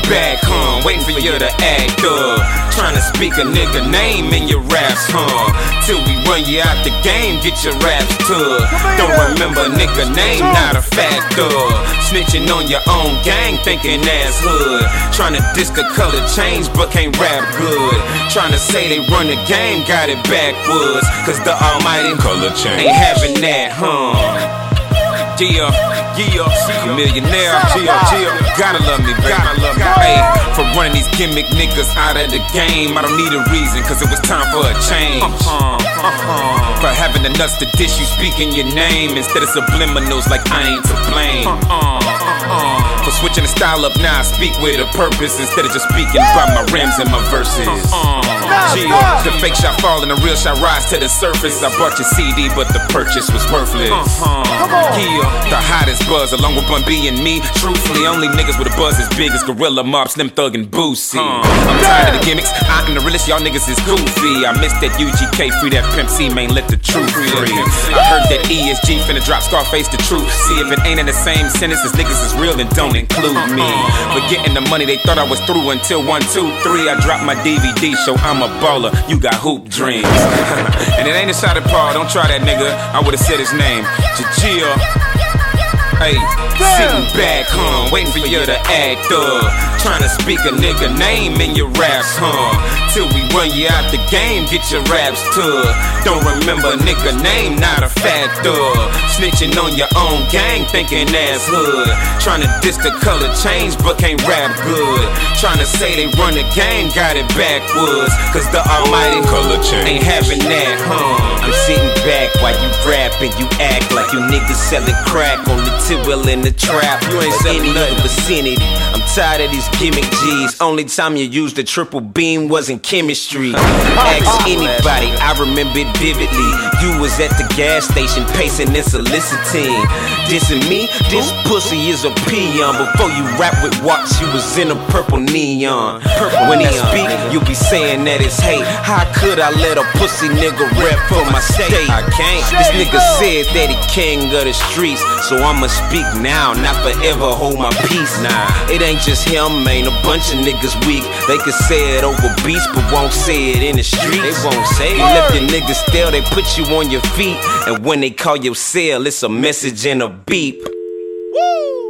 back, waiting for you to act up. Tryna speak a nigga name in your raps, till we run you out the game, get your raps took. Don't remember a nigga name, not a factor. Snitching on your own gang, thinking ass hood. Tryna diss the color change, but can't rap good. Tryna say they run the game, got it backwards. Cause the almighty color change ain't having that, millionaire, gotta love me, baby. Hey, for running these gimmick niggas out of the game, I don't need a reason, cause it was time for a change. For having the nuts to dish you speaking your name instead of subliminals like I ain't to blame. For switching the style up now, I speak with a purpose instead of just speaking by my rims and my verses. The fake shot fall and the real shot rise to the surface. I bought your CD, but the purchase was worthless. The hottest buzz, along with Bun B and me. Truthfully, only niggas with a buzz as big as Gorilla Mob, Slim Thug, and Boosie. I'm tired of the gimmicks, I am the realest, y'all niggas is goofy. I missed that UGK, free that Pimp C, man, let the truth free. I heard that ESG finna drop Scarface the truth. See if it ain't in the same sentence as niggas is real, then don't include me. But getting the money, they thought I was through until 1, 2, 3. I dropped my DVD show, I'm a baller, you got hoop dreams. And it ain't a shot at Paul, don't try that nigga, I would've said his name. Jajia. Hey, sitting back, waiting for you to act up. Tryna speak a nigga name in your raps, till we run you out the game, get your raps took. Don't remember a nigga name, not a factor. Snitching on your own gang, thinking ass hood. Tryna diss the color change, but can't rap good. Tryna say they run the game, got it backwards. Cause the almighty color change ain't having that, I'm sitting back while you rapping, you act like you niggas selling crack on the Will in the trap, you ain't selling nothing vicinity. I'm tired of these gimmick G's. Only time you used the triple beam was in chemistry. Ask anybody, I remember it vividly. You was at the gas station pacing and soliciting. Dissing me, this pussy is a peon. Before you rap with watch, you was in a purple neon. When I speak, you be saying that it's hate. How could I let a pussy nigga rap for my state? I can't. This nigga said that he king of the streets, so I'ma speak now, not forever hold my peace. Nah, it ain't just him, man, a bunch of niggas weak. They can say it over beats, but won't say it in the streets. They won't say it. You left your niggas still, they put you on your feet. And when they call your cell, it's a message and a beep. Woo!